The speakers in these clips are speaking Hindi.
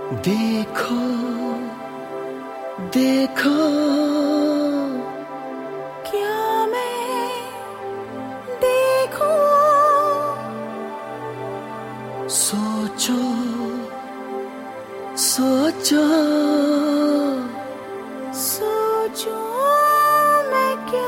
देखो देखो क्या मैं देखूं, सोचो सोचो सोचूं मैं क्या।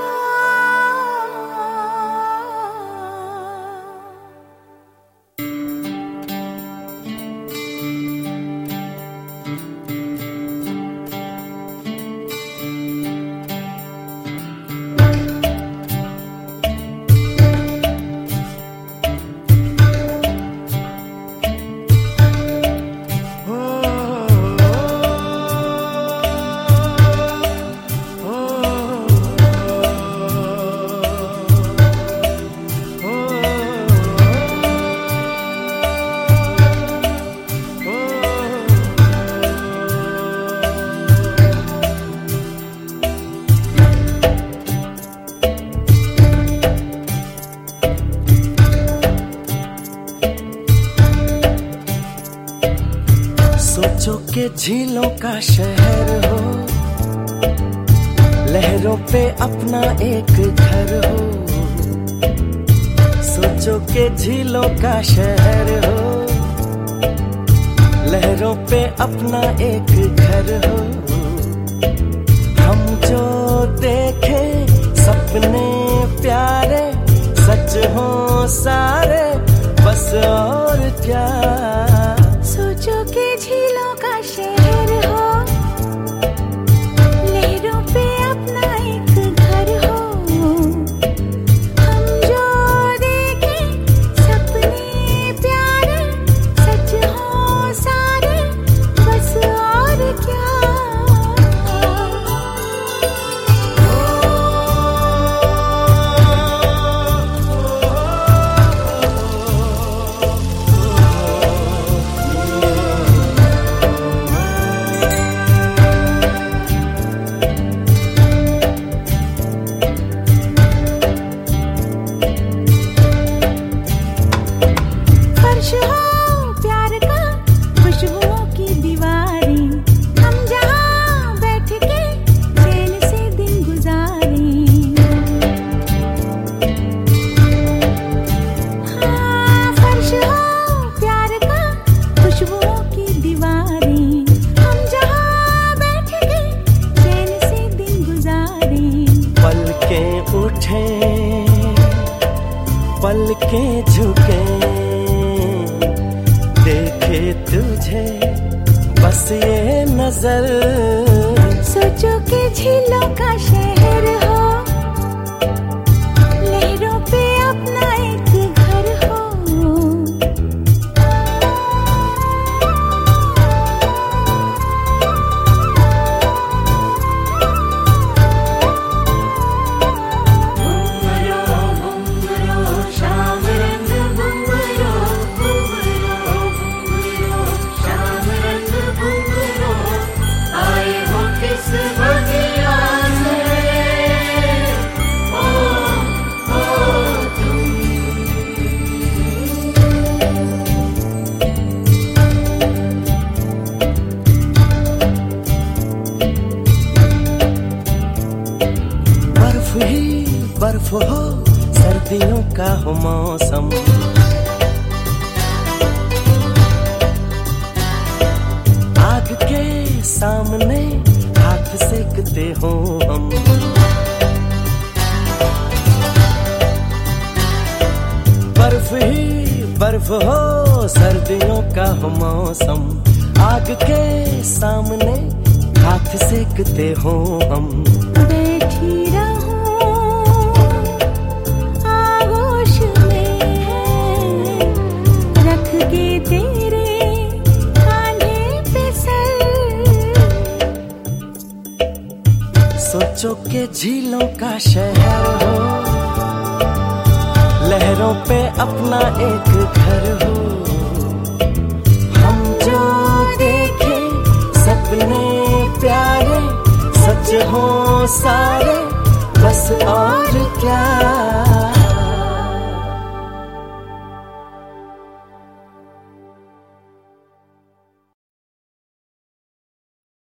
सोचो के झीलों का शहर हो, लहरों पे अपना एक घर हो। सोचो के झीलों का शहर हो, लहरों पे अपना एक घर हो। हम जो देखे सपने प्यारे सच हो सारे, बस और क्या। सोचो के झीलों का शहर हो, लहरों पे अपना एक घर हो। हम जो देखे सपने प्यारे सच हो सारे, बस और क्या। फर्श हो प्यार का, खुशबुओं की दीवारें, हम जहाँ बैठ के चैन से दिन गुजारें। हाँ, फर्श हो प्यार का, खुशबुओं की दीवारें, हम जहाँ बैठ के चैन से दिन गुजारें। पलकें उठे पलकें झुके, देखे तुझे बस ये नजर। सोचो के झीलों का शहर हो, लहरों पे अपना एक घर हो। बर्फ ही बर्फ हो, सर्दियों का हो मौसम। आग के सामने हाथ सेकते हो हम। बर्फ ही बर्फ हो, सर्दियों का हो मौसम। आग के सामने हाथ सेकते हो हम। बैठी रहूं आगोश में, रख के तेरे कांधे पे सर। सोचो के झीलों का शहर हो, लहरों पे अपना एक घर हो। हम जो देखे सपने प्यारे सच हो सारे, बस और क्या।